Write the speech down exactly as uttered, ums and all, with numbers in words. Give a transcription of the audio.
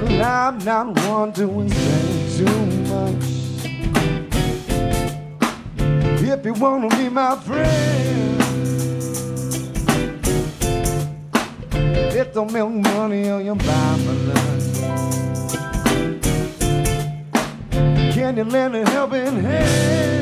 Well, I'm not one to say too much. If you wanna be my friend, it don't make money or you buy my lunch. Can you lend a helping hand?